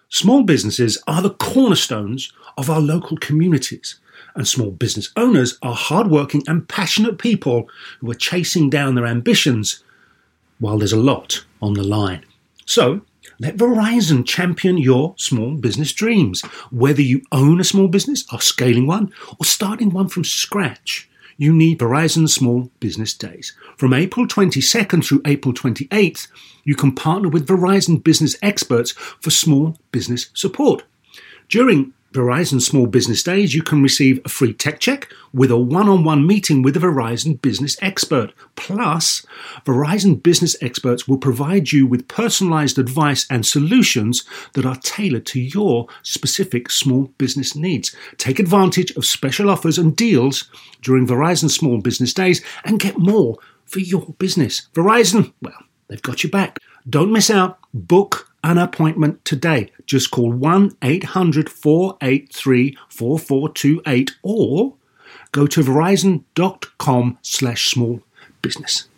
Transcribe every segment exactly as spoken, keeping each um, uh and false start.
Small businesses are the cornerstones of our local communities, and small business owners are hardworking and passionate people who are chasing down their ambitions while there's a lot on the line. So, let Verizon champion your small business dreams. Whether you own a small business, are scaling one, or starting one from scratch, you need Verizon Small Business Days. From April twenty-second through April twenty-eighth, you can partner with Verizon business experts for small business support. During Verizon Small Business Days, you can receive a free tech check with a one-on-one meeting with a Verizon business expert. Plus, Verizon business experts will provide you with personalized advice and solutions that are tailored to your specific small business needs. Take advantage of special offers and deals during Verizon Small Business Days and get more for your business. Verizon, well, they've got your back. Don't miss out. Book an appointment today. Just call one eight hundred four eight three four four two eight or go to verizon.com slash small business.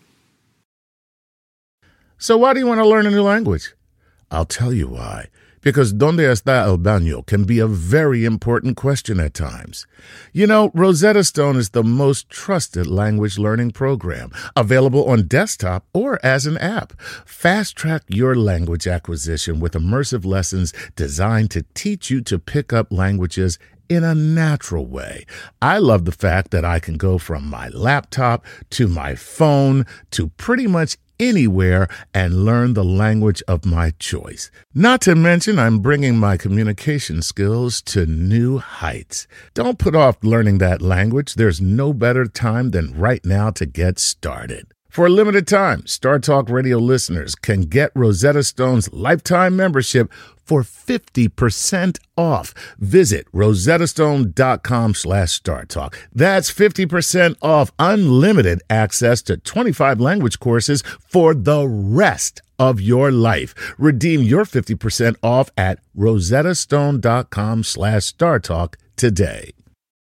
So why do you want to learn a new language? I'll tell you why. Because ¿Dónde está el baño? Can be a very important question at times. You know, Rosetta Stone is the most trusted language learning program, available on desktop or as an app. Fast-track your language acquisition with immersive lessons designed to teach you to pick up languages in a natural way. I love the fact that I can go from my laptop to my phone to pretty much anywhere and learn the language of my choice. Not to mention, I'm bringing my communication skills to new heights. Don't put off learning that language. There's no better time than right now to get started. For a limited time, Star Talk Radio listeners can get Rosetta Stone's lifetime membership for fifty percent off. Visit rosettastone.com slash StarTalk. That's fifty percent off unlimited access to twenty-five language courses for the rest of your life. Redeem your fifty percent off at rosettastone.com slash StarTalk today.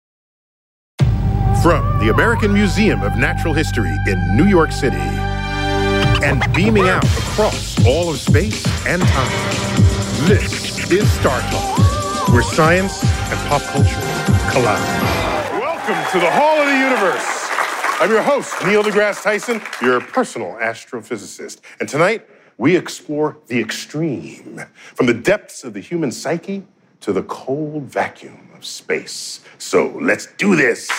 From the American Museum of Natural History in New York City and beaming out across all of space and time, this is Star Talk, where science and pop culture collide. Welcome to the Hall of the Universe. I'm your host, Neil deGrasse Tyson, your personal astrophysicist. And tonight, we explore the extreme, from the depths of the human psyche to the cold vacuum of space. So let's do this.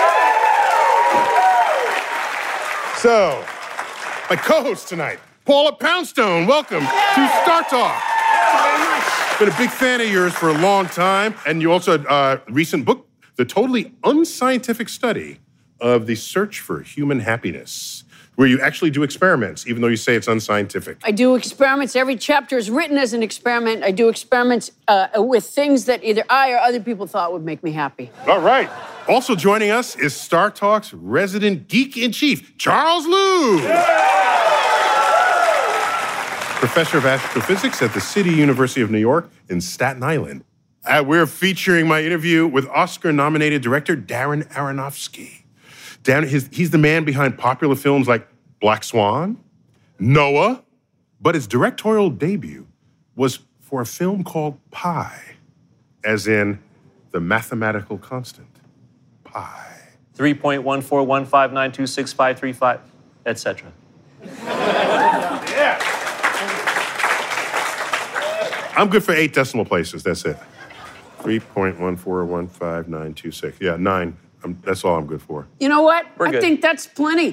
So, my co-host tonight, Paula Poundstone, welcome to Star Talk. Been a big fan of yours for a long time, and you also had a recent book, The Totally Unscientific Study of the Search for Human Happiness, where you actually do experiments, even though you say it's unscientific. I do experiments. Every chapter is written as an experiment. I do experiments uh, with things that either I or other people thought would make me happy. All right. Also joining us is Star Talk's resident geek-in-chief, Charles Liu. Yeah! Professor of Astrophysics at the City University of New York in Staten Island. Uh, we're featuring my interview with Oscar-nominated director Darren Aronofsky. Darren, his, he's the man behind popular films like Black Swan, Noah, but his directorial debut was for a film called Pi, as in the mathematical constant, pi. three point one four one five nine two six five three five, et cetera. Yeah. I'm good for eight decimal places, that's it. three point one four one five nine two six. Yeah, nine. I'm, that's all I'm good for. You know what? We're I good. think that's plenty.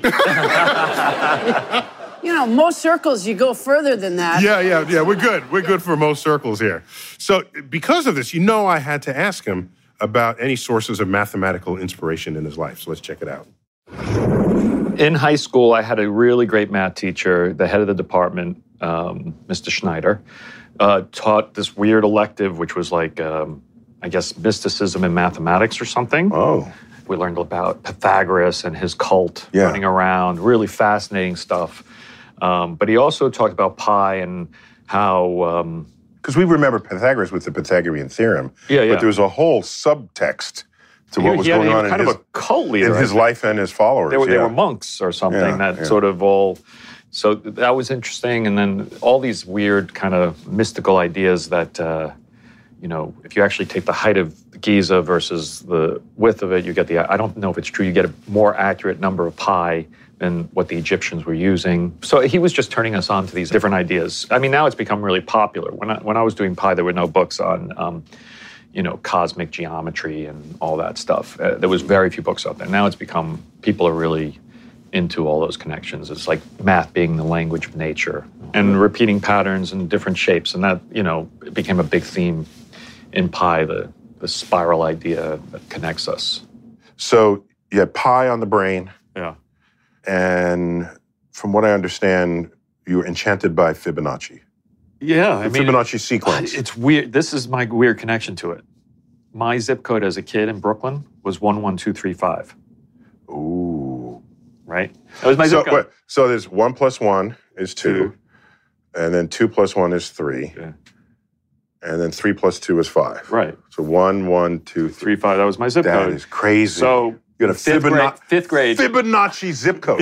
You know, most circles, you go further than that. Yeah, yeah, yeah, we're good. We're good for most circles here. So because of this, you know I had to ask him about any sources of mathematical inspiration in his life. So let's check it out. In high school, I had a really great math teacher, the head of the department, um, Mister Schneider, uh, taught this weird elective, which was like, um, I guess, mysticism in mathematics or something. Oh. We learned about Pythagoras and his cult yeah. running around, really fascinating stuff. Um, but he also talked about pi and how... Because um, we remember Pythagoras with the Pythagorean theorem. Yeah, yeah. But there was a whole subtext to what he, was he going had, on in kind his, of a cult leader, in his life and his followers. They were, yeah. they were monks or something Yeah, that yeah. sort of all... So that was interesting. And then all these weird kind of mystical ideas that... Uh, you know, if you actually take the height of the Giza versus the width of it, you get the, I don't know if it's true, you get a more accurate number of pi than what the Egyptians were using. So he was just turning us on to these different ideas. I mean, now it's become really popular. When I, when I was doing pi, there were no books on, um, you know, cosmic geometry and all that stuff. Uh, there was very few books out there. Now it's become, people are really into all those connections. It's like math being the language of nature and repeating patterns and different shapes. And that, you know, it became a big theme in pi, the, the spiral idea that connects us. So you had pi on the brain. Yeah. And from what I understand, you were enchanted by Fibonacci. Yeah, I the mean, Fibonacci sequence. It's weird. This is my weird connection to it. My zip code as a kid in Brooklyn was one one two three five. Ooh. Right? That was my So, zip code. wait, so there's one plus one is two, Two. and then two plus one is three, Yeah. and then three plus two is five. Right. So one, one, two, three. Three five. That was my zip That code. is crazy. So you got a fifth grade, Fibonacci, fifth grade. Fibonacci zip code.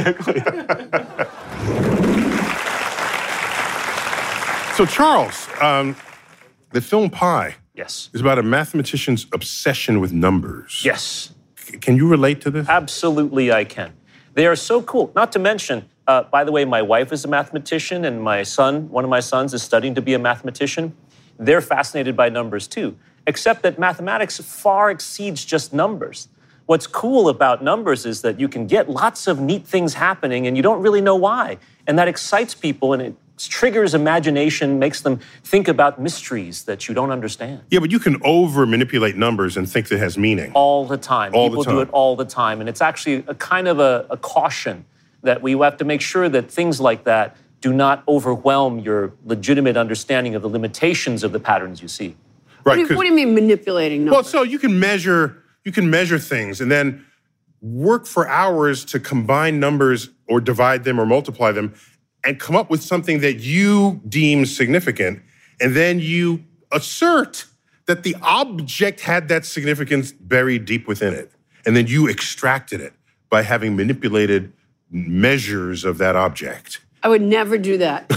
So Charles, um, the film Pi Yes. is about a mathematician's obsession with numbers. Yes. C- Can you relate to this? Absolutely, I can. They are so cool. Not to mention, uh, by the way, my wife is a mathematician, and my son, one of my sons, is studying to be a mathematician. They're fascinated by numbers too, except that mathematics far exceeds just numbers. What's cool about numbers is that you can get lots of neat things happening, and you don't really know why. And that excites people, and it triggers imagination, makes them think about mysteries that you don't understand. Yeah, but you can over manipulate numbers and think that it has meaning. All the time. All the People do time. it all the time. And it's actually a kind of a, a caution that we have to make sure that things like that do not overwhelm your legitimate understanding of the limitations of the patterns you see. What Right. do, you, 'cause- what do you mean manipulating well, numbers? so you can measure you can measure things and then work for hours to combine numbers or divide them or multiply them and come up with something that you deem significant, and then you assert that the object had that significance buried deep within it, and then you extracted it by having manipulated measures of that object. I would never do that.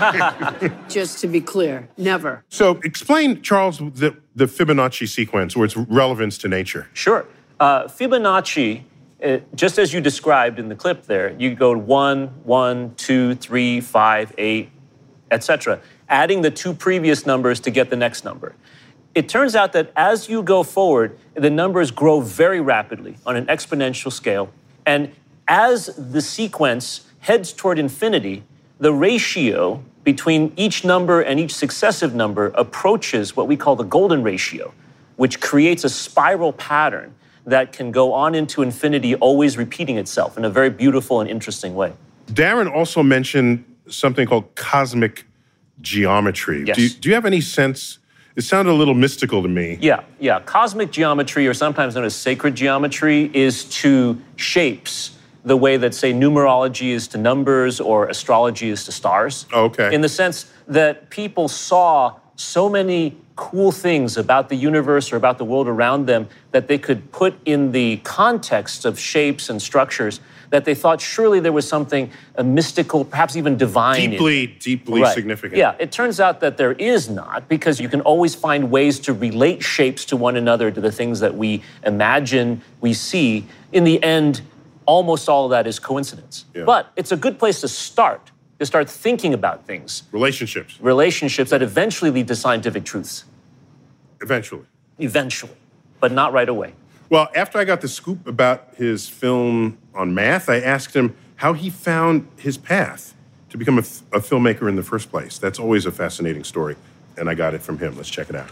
Just to be clear, never. So explain, Charles, the, the Fibonacci sequence or its relevance to nature. Sure. Uh, Fibonacci, uh, just as you described in the clip there, you go one, one, two, three, five, eight, et cetera, adding the two previous numbers to get the next number. It turns out that as you go forward, the numbers grow very rapidly on an exponential scale. And as the sequence heads toward infinity, the ratio between each number and each successive number approaches what we call the golden ratio, which creates a spiral pattern that can go on into infinity, always repeating itself in a very beautiful and interesting way. Darren also mentioned something called cosmic geometry. Yes. Do you, do you have any sense? It sounded a little mystical to me. Yeah, yeah. Cosmic geometry, or sometimes known as sacred geometry, is to shapes the way that, say, numerology is to numbers or astrology is to stars. Okay. In the sense that people saw so many cool things about the universe or about the world around them that they could put in the context of shapes and structures that they thought surely there was something uh, mystical, perhaps even divine in it. Deeply, deeply Right. significant. Yeah, it turns out that there is not, because you can always find ways to relate shapes to one another, to the things that we imagine, we see. In the end, almost all of that is coincidence. Yeah. But it's a good place to start, to start thinking about things, Relationships, relationships that eventually lead to scientific truths. eventually. Eventually, but not right away. Well, after I got the scoop about his film on math, I asked him how he found his path to become a, f- a filmmaker in the first place. That's always a fascinating story, and I got it from him. Let's check it out.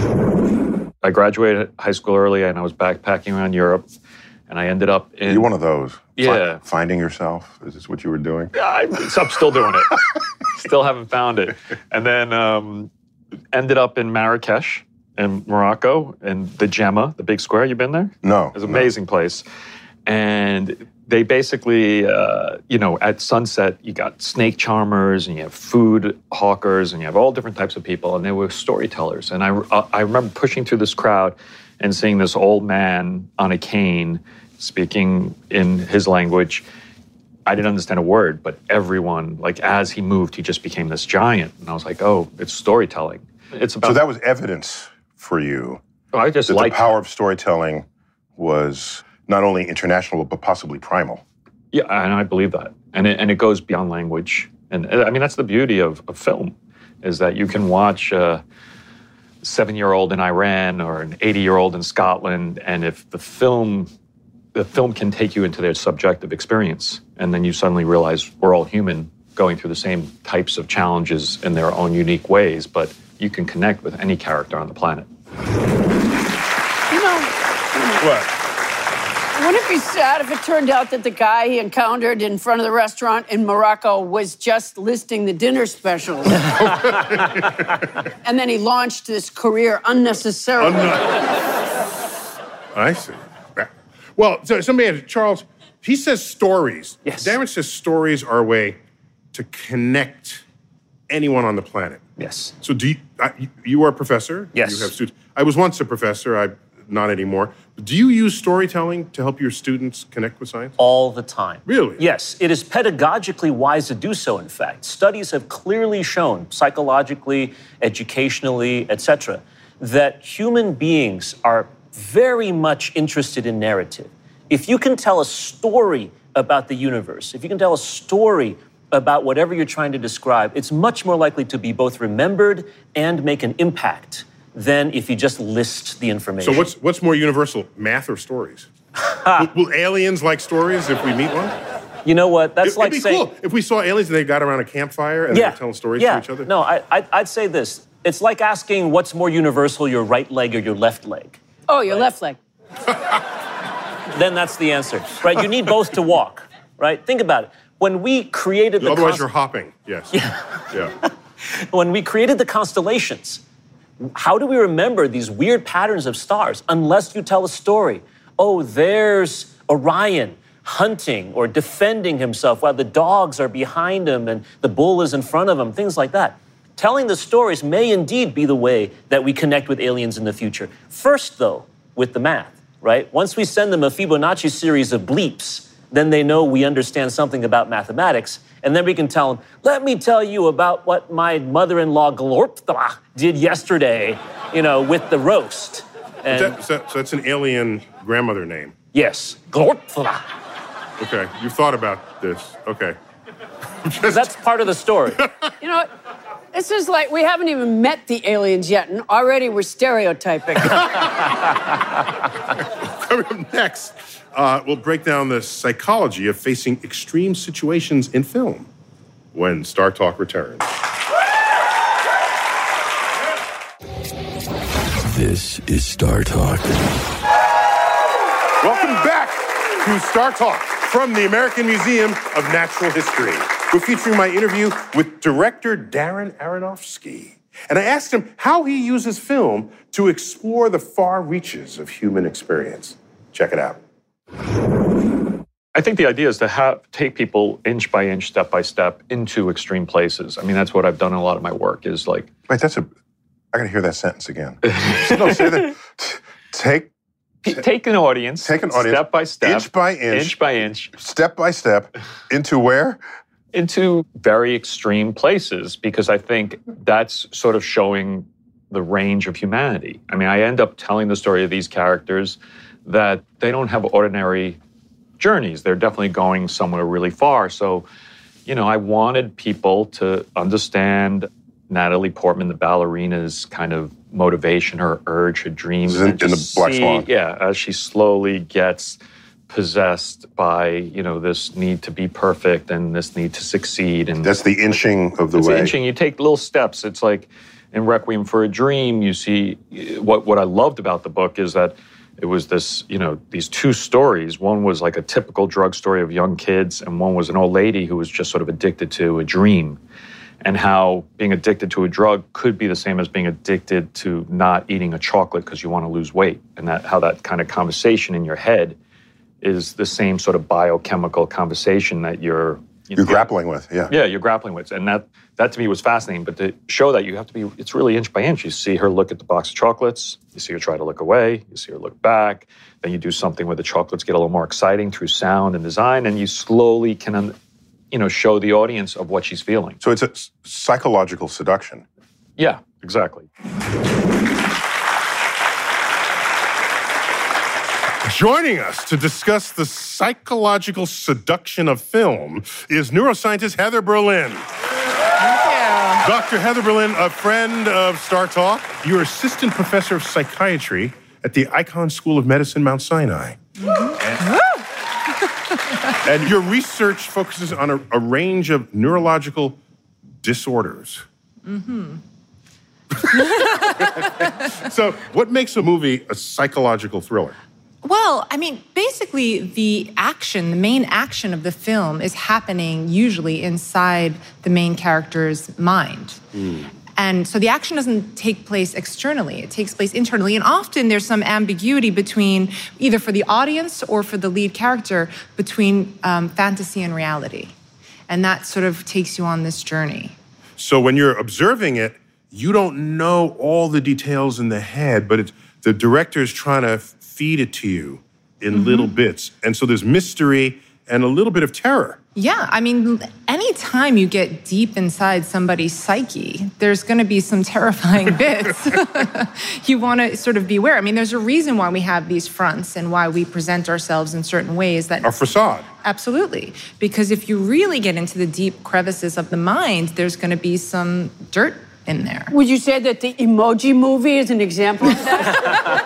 I graduated high school early and I was backpacking around Europe, and I ended up in. You're one of those. Fi- Yeah. finding yourself? Is this what you were doing? I, I'm still doing it. Still haven't found it. And then um, ended up in Marrakesh in Morocco, in the Gemma, the big square. You been there? No. It's an amazing place. And they basically, uh, you know, at sunset, you got snake charmers and you have food hawkers and you have all different types of people. And they were storytellers. And I, uh, I remember pushing through this crowd and seeing this old man on a cane speaking in his language. I didn't understand a word, but everyone, like as he moved, he just became this giant. And I was like, oh, it's storytelling. It's about So that was evidence for you. Oh, I just that like the power of storytelling was not only international, but possibly primal. Yeah, and I believe that. And it, and it goes beyond language. And I mean, that's the beauty of, of film, is that you can watch a seven-year-old in Iran or an eighty-year-old in Scotland, and if the film, the film can take you into their subjective experience, and then you suddenly realize we're all human going through the same types of challenges in their own unique ways, but you can connect with any character on the planet. You know, What? wouldn't it be sad if it turned out that the guy he encountered in front of the restaurant in Morocco was just listing the dinner specials? And then he launched this career unnecessarily. I see. Well, so somebody, Charles, he says stories. Yes. Darren says stories are a way to connect anyone on the planet. Yes. So do you, uh, you, you are a professor? Yes. You have students. I was once a professor. I'm not anymore. Do you use storytelling to help your students connect with science? All the time. Really? Yes, it is pedagogically wise to do so, in fact. Studies have clearly shown, psychologically, educationally, et cetera, that human beings are very much interested in narrative. If you can tell a story about the universe, if you can tell a story about whatever you're trying to describe, it's much more likely to be both remembered and make an impact than if you just list the information. So what's what's more universal, math or stories? will, will aliens like stories if we meet one? You know what? That's it, like it'd be saying, cool if we saw aliens and they got around a campfire and yeah, they were telling stories yeah. to each other. No, I, I, I'd say this. It's like asking what's more universal, your right leg or your left leg. Oh, your left leg. Then that's the answer, right? You need both to walk, right? Think about it. When we created the Otherwise, const- you're hopping. Yes. Yeah. Yeah. when we created the constellations, how do we remember these weird patterns of stars unless you tell a story? Oh, there's Orion hunting or defending himself while the dogs are behind him and the bull is in front of him, things like that. Telling the stories may indeed be the way that we connect with aliens in the future. First, though, with the math, right? Once we send them a Fibonacci series of bleeps, then they know we understand something about mathematics, and then we can tell them, let me tell you about what my mother-in-law Glorpthra did yesterday, you know, with the roast. And That, so, so that's an alien grandmother name. yes, Glorpthra. Okay, you've thought about this. Okay. That's part of the story. You know what? This is like we haven't even met the aliens yet, and already we're stereotyping. Coming up next, uh, we'll break down the psychology of facing extreme situations in film when Star Talk returns. This is Star Talk. Welcome back to Star Talk from the American Museum of Natural History. We're featuring my interview with director Darren Aronofsky. And I asked him how he uses film to explore the far reaches of human experience. Check it out. I think the idea is to have take people inch by inch, step by step into extreme places. I mean, that's what I've done in a lot of my work is like... Wait, that's a... I gotta hear that sentence again. No, say that. Take... Take an audience, Take an audience, step by step, inch by inch, inch by inch, step by step, into where? Into very extreme places, because I think that's sort of showing the range of humanity. I mean, I end up telling the story of these characters that they don't have ordinary journeys. They're definitely going somewhere really far. So, you know, I wanted people to understand Natalie Portman, the ballerina's kind of motivation, her urge, her dreams. In, in the Black see, Swan. Yeah, as she slowly gets possessed by, you know, this need to be perfect and this need to succeed. And That's the inching of the it's way. inching. You take little steps. It's like in Requiem for a Dream, you see, what, what I loved about the book is that it was this, you know, these two stories. One was like a typical drug story of young kids, and one was an old lady who was just sort of addicted to a dream. And how being addicted to a drug could be the same as being addicted to not eating a chocolate because you want to lose weight. And that how that kind of conversation in your head is the same sort of biochemical conversation that you're... You You're know, grappling with, yeah. Yeah, you're grappling with. And that, that to me was fascinating. But to show that, you have to be... It's really inch by inch. You see her look at the box of chocolates. You see her try to look away. You see her look back. Then you do something where the chocolates get a little more exciting through sound and design. And you slowly can... Un- you know, show the audience of what she's feeling. So it's a psychological seduction. Yeah, exactly. Joining us to discuss the psychological seduction of film is neuroscientist Heather Berlin. Thank you. Doctor Heather Berlin, a friend of Star Talk. You're assistant professor of psychiatry at the Icahn School of Medicine, Mount Sinai. Mm-hmm. And, and your research focuses on a, a range of neurological disorders. Mm-hmm. So, what makes a movie a psychological thriller? Well, I mean, basically, the action, the main action of the film is happening usually inside the main character's mind. Mm. And so the action doesn't take place externally, it takes place internally. And often there's some ambiguity between, either for the audience or for the lead character, between um, fantasy and reality. And that sort of takes you on this journey. So when you're observing it, you don't know all the details in the head, but it's, the director's trying to feed it to you in mm-hmm. little bits. And so there's mystery and a little bit of terror. Yeah, I mean, anytime you get deep inside somebody's psyche, there's going to be some terrifying bits. You want to sort of be aware. I mean, there's a reason why we have these fronts and why we present ourselves in certain ways. That Our facade. Absolutely. Because if you really get into the deep crevices of the mind, there's going to be some dirt in there. Would you say that the Emoji Movie is an example of that?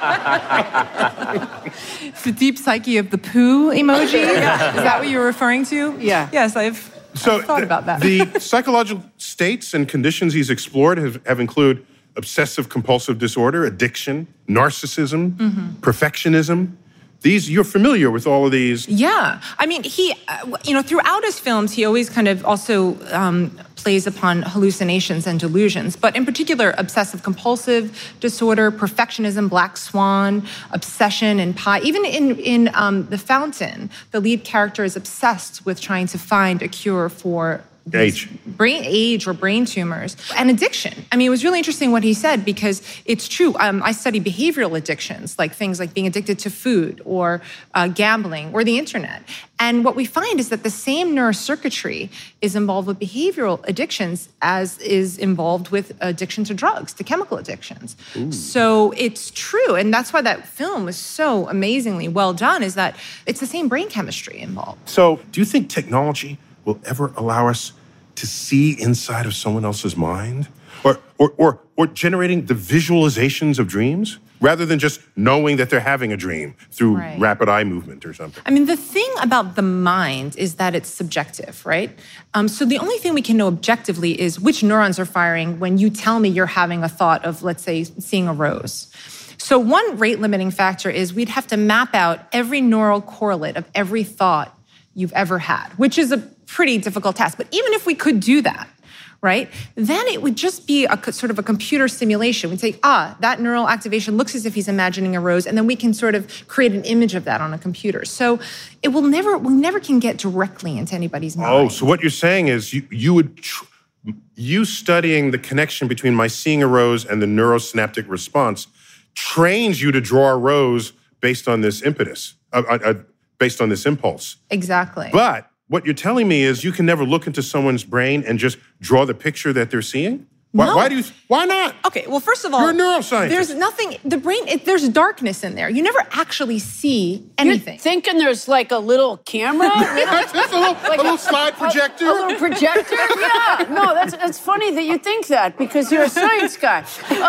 The deep psyche of the poo emoji? Yeah. Is that what you're referring to? Yeah. Yes, I've, so I've thought about that. The psychological states and conditions he's explored have, have include obsessive compulsive disorder, addiction, narcissism, mm-hmm. perfectionism. These, you're familiar with all of these. Yeah. I mean, he, uh, you know, throughout his films, he always kind of also um, plays upon hallucinations and delusions, but in particular, obsessive-compulsive disorder, perfectionism, Black Swan, obsession, and Pi. Even in, in um, The Fountain, the lead character is obsessed with trying to find a cure for Age. Brain age or brain tumors and addiction. I mean, it was really interesting what he said because it's true. Um, I study behavioral addictions, like things like being addicted to food or uh, gambling or the internet. And what we find is that the same neurocircuitry is involved with behavioral addictions as is involved with addiction to drugs, to chemical addictions. Ooh. So it's true. And that's why that film was so amazingly well done, is that it's the same brain chemistry involved. So do you think technology will ever allow us to see inside of someone else's mind? Or, or, or, or generating the visualizations of dreams? Rather than just knowing that they're having a dream through right. rapid eye movement or something. I mean, the thing about the mind is that it's subjective, right? Um, so the only thing we can know objectively is which neurons are firing when you tell me you're having a thought of, let's say, seeing a rose. So one rate-limiting factor is we'd have to map out every neural correlate of every thought you've ever had, which is a pretty difficult task. But even if we could do that, right, then it would just be a sort of a computer simulation. We'd say, ah, that neural activation looks as if he's imagining a rose, and then we can sort of create an image of that on a computer. So it will never, we never can get directly into anybody's mind. Oh, so what you're saying is you, you would, tr- you studying the connection between my seeing a rose and the neurosynaptic response trains you to draw a rose based on this impetus, uh, uh, based on this impulse. Exactly. But what you're telling me is you can never look into someone's brain and just draw the picture that they're seeing? Why, no. why do you? Why not? Okay, well, first of all, you're a neuroscientist. There's nothing. The brain. It, there's darkness in there. You never actually see anything. You're thinking there's like a little camera, just a little, like a little slide projector, a, a little projector. Yeah, no, that's that's funny that you think that because you're a science guy.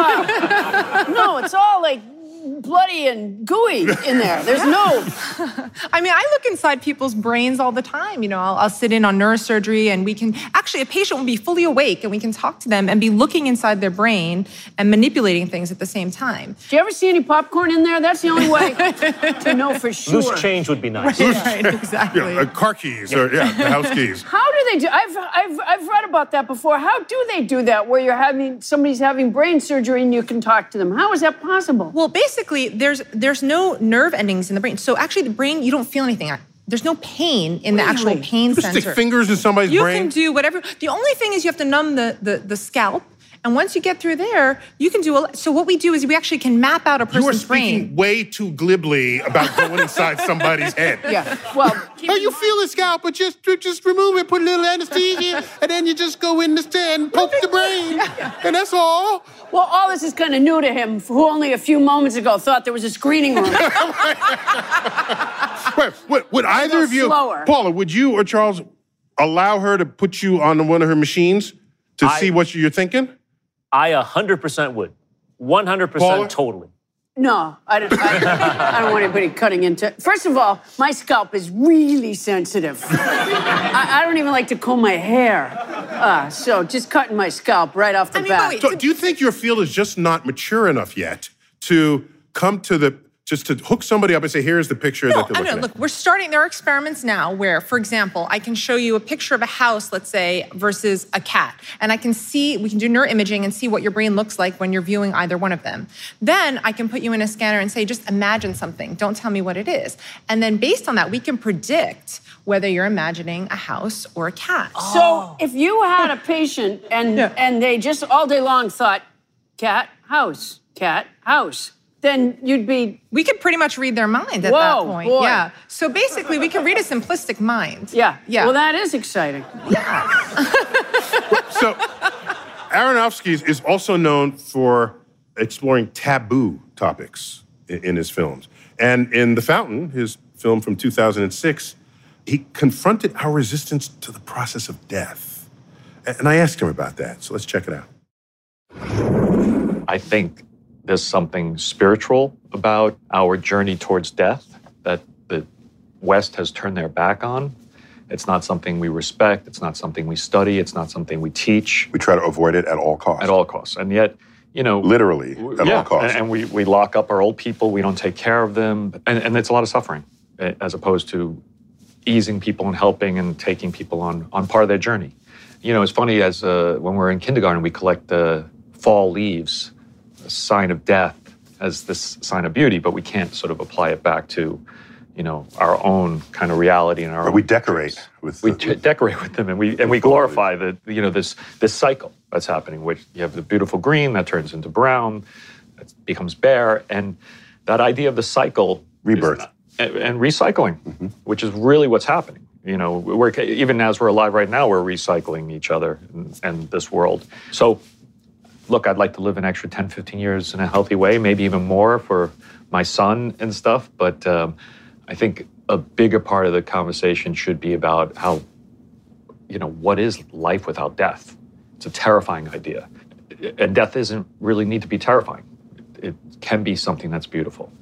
Uh, no, it's all like bloody and gooey in there. There's no... I mean, I look inside people's brains all the time. You know, I'll, I'll sit in on neurosurgery and we can... Actually, a patient will be fully awake and we can talk to them and be looking inside their brain and manipulating things at the same time. Do you ever see any popcorn in there? That's the only way to know for sure. Loose change would be nice. Right, right, exactly. Yeah, uh, car keys or, yeah, the house keys. How do they do... I've, I've, I've read about that before. How do they do that where you're having... Somebody's having brain surgery and you can talk to them? How is that possible? Well, basically, there's there's no nerve endings in the brain. So actually, the brain, you don't feel anything. There's no pain in the actual pain you center. Stick fingers in somebody's you brain? You can do whatever. The only thing is you have to numb the, the, the scalp, And once you get through there, you can do a, so what we do is we actually can map out a person's You are speaking brain. way too glibly about going inside somebody's head. Yeah. Well, Oh, you feel the scalp, but just just remove it, put a little anesthesia, and then you just go in the stand, poke the brain, and that's all. well, all this is kind of new to him, who only a few moments ago thought there was a screening room. Wait, would, would either of you, slower. Paula, would you or Charles allow her to put you on one of her machines to I- see what you're thinking? I one hundred percent would. one hundred percent Paula? totally. No, I don't, I, I don't want anybody cutting into... First of all, my scalp is really sensitive. I, I don't even like to comb my hair. Uh, so just cutting my scalp right off the I mean, bat. wait, So do you think your field is just not mature enough yet to come to the, just to hook somebody up and say, here's the picture No, that they're I looking know. at? Look, we're starting. There are experiments now where, for example, I can show you a picture of a house, let's say, versus a cat, and I can see. We can do neuroimaging and see what your brain looks like when you're viewing either one of them. Then I can put you in a scanner and say, just imagine something. Don't tell me what it is. And then based on that, we can predict whether you're imagining a house or a cat. So if you had a patient and Yeah. and they just all day long thought, cat, house, cat, house, then you'd be... We could pretty much read their mind at Whoa, that point. boy. Yeah. So basically, we can read a simplistic mind. Yeah. Yeah. Well, that is exciting. So Aronofsky is also known for exploring taboo topics in, in his films. And in The Fountain, his film from two thousand six, he confronted our resistance to the process of death. And I asked him about that, so let's check it out. I think there's something spiritual about our journey towards death that the West has turned their back on. It's not something we respect. It's not something we study. It's not something we teach We try to avoid it at all costs. at all costs. And yet, you know... Literally, at yeah, all costs. And, and we, we lock up our old people. We don't take care of them. And, and it's a lot of suffering eh, as opposed to easing people and helping and taking people on, on part of their journey. You know, it's funny, as uh, when we're in kindergarten, we collect the fall leaves, a sign of death, as this sign of beauty, but we can't sort of apply it back to, you know, our own kind of reality and our But own we decorate with we the- t- decorate with them, and we and we glorify the you know this this cycle that's happening. Which you have the beautiful green that turns into brown, that becomes bare, and that idea of the cycle, Rebirth. is, and, and recycling, which is really what's happening. You know, we're even as we're alive right now, we're recycling each other and, and this world. So, look, I'd like to live an extra ten, fifteen years in a healthy way, maybe even more for my son and stuff. But um, I think a bigger part of the conversation should be about how, you know, what is life without death? It's a terrifying idea. And death doesn't really need to be terrifying. It can be something that's beautiful.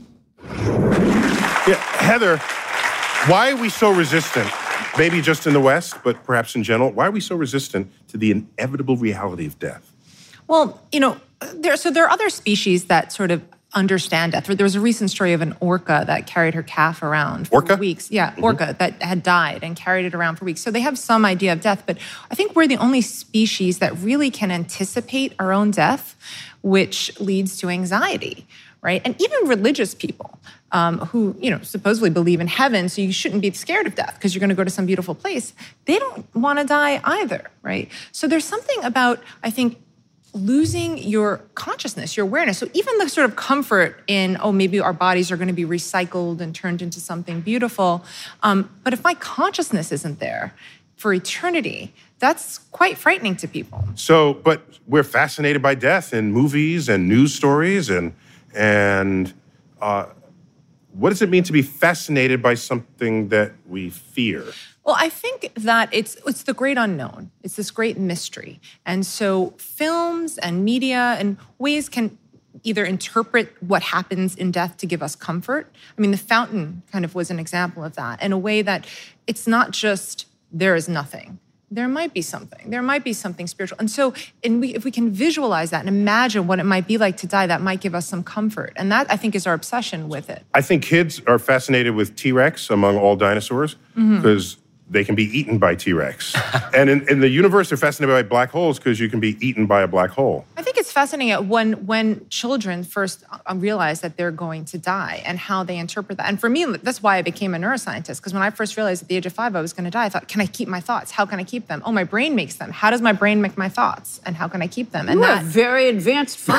Yeah, Heather, why are we so resistant, maybe just in the West, but perhaps in general, why are we so resistant to the inevitable reality of death? Well, you know, there, so there are other species that sort of understand death. There was a recent story of an orca that carried her calf around for Orca? weeks. Yeah, orca that had died and carried it around for weeks. So they have some idea of death, but I think we're the only species that really can anticipate our own death, which leads to anxiety, right? And even religious people um, who, you know, supposedly believe in heaven, so you shouldn't be scared of death because you're going to go to some beautiful place. They don't want to die either, right? So there's something about, I think, losing your consciousness, your awareness. So even the sort of comfort in, oh, maybe our bodies are going to be recycled and turned into something beautiful. Um, but if my consciousness isn't there for eternity, that's quite frightening to people. So, but we're fascinated by death in movies and news stories, and and uh, what does it mean to be fascinated by something that we fear? Well, I think that it's it's the great unknown. It's this great mystery. And so films and media and ways can either interpret what happens in death to give us comfort. I mean, The Fountain kind of was an example of that, in a way that it's not just there is nothing. There might be something. There might be something spiritual. And so and we, if we can visualize that and imagine what it might be like to die, that might give us some comfort. And that, I think, is our obsession with it. I think kids are fascinated with T-Rex among all dinosaurs because they can be eaten by T-Rex. And in, in the universe, they're fascinated by black holes because you can be eaten by a black hole. I think it's fascinating when when children first realize that they're going to die and how they interpret that. And for me, that's why I became a neuroscientist, because when I first realized at the age of five I was going to die, I thought, can I keep my thoughts? How can I keep them? Oh, my brain makes them. How does my brain make my thoughts? And how can I keep them? And you that are very advanced for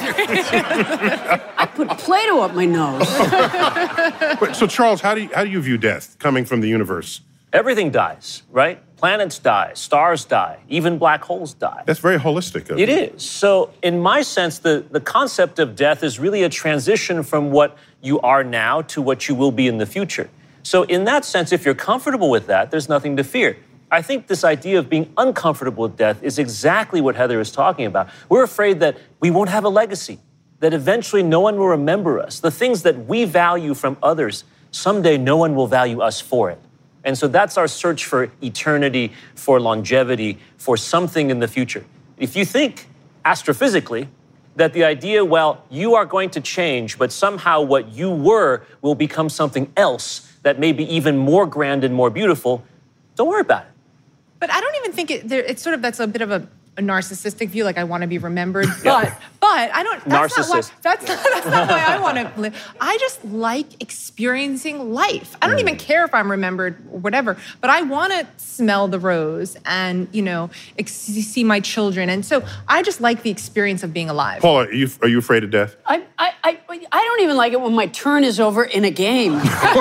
I put Play-Doh up my nose. But, so, Charles, how do you, how do you view death coming from the universe? Everything dies, right? Planets die, stars die, even black holes die. That's very holistic of It you. is. So in my sense, the, the concept of death is really a transition from what you are now to what you will be in the future. So in that sense, if you're comfortable with that, there's nothing to fear. I think this idea of being uncomfortable with death is exactly what Heather is talking about. We're afraid that we won't have a legacy, that eventually no one will remember us. The things that we value from others, someday no one will value us for it. And so that's our search for eternity, for longevity, for something in the future. If you think astrophysically that the idea, well, you are going to change, but somehow what you were will become something else that may be even more grand and more beautiful, don't worry about it. But I don't even think it, there, it's sort of, that's a bit of a, a narcissistic view, like I want to be remembered. But, but I don't, that's not, why, that's, not, that's not why I want to live. I just like experiencing life. I don't even care if I'm remembered or whatever, but I want to smell the rose and, you know, ex- see my children. And so I just like the experience of being alive. Paula, are you, are you afraid of death? I, I, I, I don't even like it when my turn is over in a game.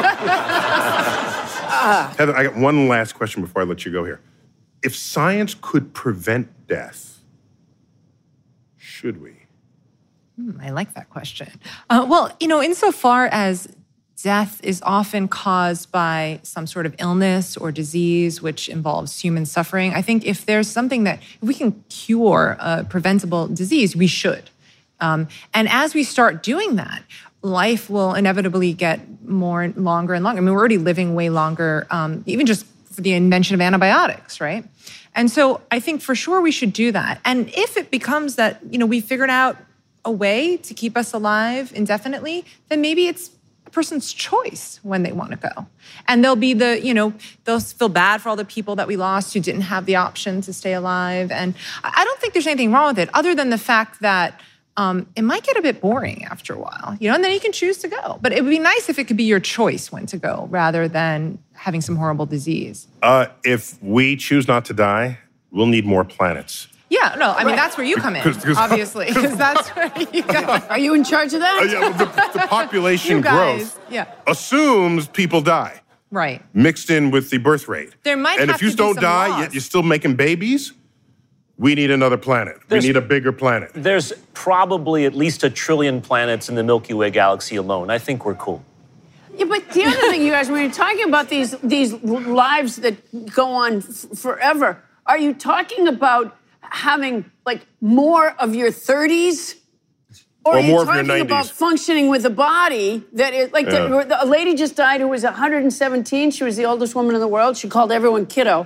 uh. Heather, I got one last question before I let you go here. If science could prevent death, should we? Hmm, I like that question. Uh, well, you know, insofar as death is often caused by some sort of illness or disease which involves human suffering, I think if there's something that if we can cure a preventable disease, we should. Um, and as we start doing that, life will inevitably get more longer and longer. I mean, we're already living way longer, um, even just for the invention of antibiotics, right? And so I think for sure we should do that. And if it becomes that, you know, we figured out a way to keep us alive indefinitely, then maybe it's a person's choice when they want to go. And they'll be the, you know, they'll feel bad for all the people that we lost who didn't have the option to stay alive. And I don't think there's anything wrong with it other than the fact that Um, it might get a bit boring after a while, you know, and then you can choose to go. But it would be nice if it could be your choice when to go rather than having some horrible disease. Uh, if we choose not to die, we'll need more planets. Yeah, no, I mean, that's where you come in, Cause, cause, obviously, because that's where you guys... Are you in charge of that? Uh, yeah, the, the population you guys, growth yeah. assumes people die. Right. Mixed in with the birth rate. There might and have if you to be don't some die, laws. yet you're still making babies, we need another planet. There's- we need a bigger planet. There's probably at least a trillion planets in the Milky Way galaxy alone. I think we're cool. Yeah, but the other thing, you guys, when you're talking about these these lives that go on f- forever, are you talking about having like more of your thirties? Or, Or are you more of your talking about nineties? functioning with a body that is like Yeah. the, the, a lady just died who was one hundred seventeen. She was the oldest woman in the world. She called everyone kiddo.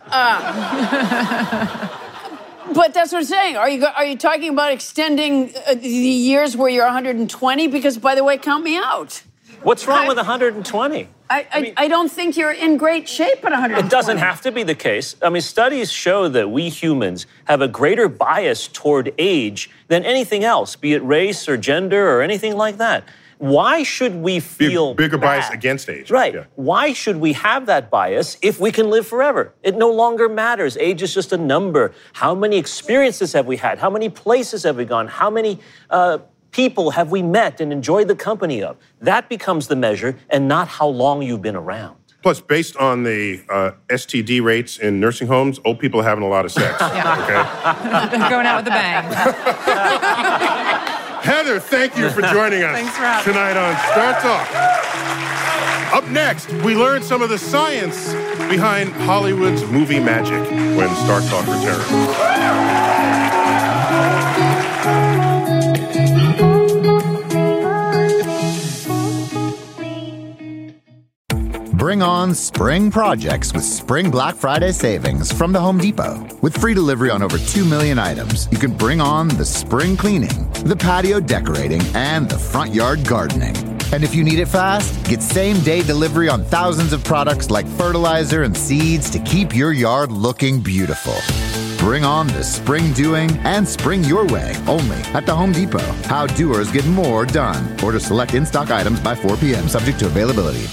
Uh, But that's what I'm saying. Are you are you talking about extending uh, the years where you're one hundred twenty? Because, by the way, count me out. What's wrong I- with one hundred twenty? I, I, I don't think you're in great shape at one hundred twenty. It doesn't have to be the case. I mean, studies show that we humans have a greater bias toward age than anything else, be it race or gender or anything like that. Why should we feel Bigger bad? bias against age. Right. Yeah. Why should we have that bias if we can live forever? It no longer matters. Age is just a number. How many experiences have we had? How many places have we gone? How many uh, people have we met and enjoyed the company of? That becomes the measure and not how long you've been around. Plus, based on the uh, S T D rates in nursing homes, old people are having a lot of sex. Yeah. Okay. They're going out with a bang. Heather, thank you for joining us Thanks for having me. tonight on Star Talk. Up next, we learn some of the science behind Hollywood's movie magic when Star Talk returns. Bring on spring projects with Spring Black Friday savings from the Home Depot. With free delivery on over two million items, you can bring on the spring cleaning, the patio decorating, and the front yard gardening. And if you need it fast, get same-day delivery on thousands of products like fertilizer and seeds to keep your yard looking beautiful. Bring on the spring doing and spring your way only at the Home Depot. How doers get more done. Order select in-stock items by four p.m. subject to availability.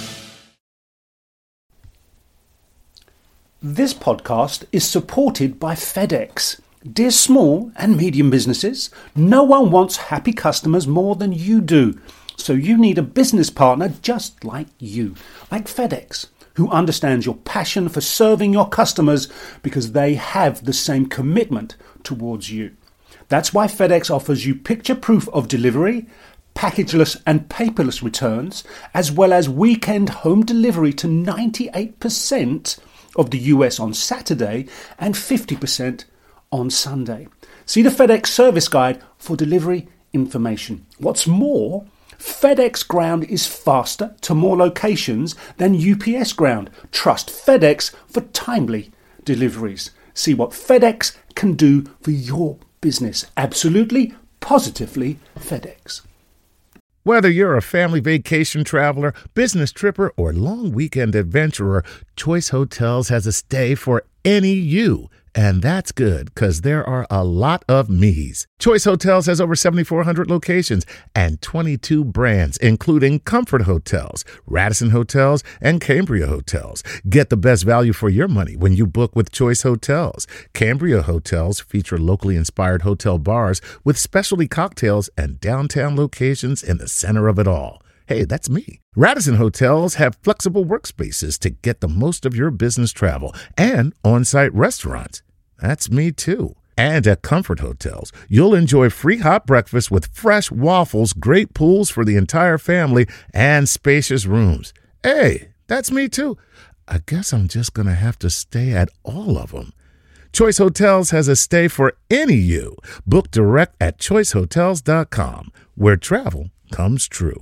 This podcast is supported by FedEx. Dear small and medium businesses, no one wants happy customers more than you do. So you need a business partner just like you, like FedEx, who understands your passion for serving your customers because they have the same commitment towards you. That's why FedEx offers you picture proof of delivery, packageless and paperless returns, as well as weekend home delivery to ninety-eight percent of the U S on Saturday and fifty percent on Sunday. See the FedEx service guide for delivery information. What's more, FedEx Ground is faster to more locations than U P S Ground. Trust FedEx for timely deliveries. See what FedEx can do for your business. Absolutely, positively FedEx. Whether you're a family vacation traveler, business tripper, or long weekend adventurer, Choice Hotels has a stay for any you. And that's good, because there are a lot of me's. Choice Hotels has over seventy-four hundred locations and twenty-two brands, including Comfort Hotels, Radisson Hotels, and Cambria Hotels. Get the best value for your money when you book with Choice Hotels. Cambria Hotels feature locally inspired hotel bars with specialty cocktails and downtown locations in the center of it all. Hey, that's me. Radisson Hotels have flexible workspaces to get the most of your business travel and on-site restaurants. That's me too. And at Comfort Hotels, you'll enjoy free hot breakfast with fresh waffles, great pools for the entire family, and spacious rooms. Hey, that's me too. I guess I'm just going to have to stay at all of them. Choice Hotels has a stay for any you. Book direct at choice hotels dot com, where travel comes true.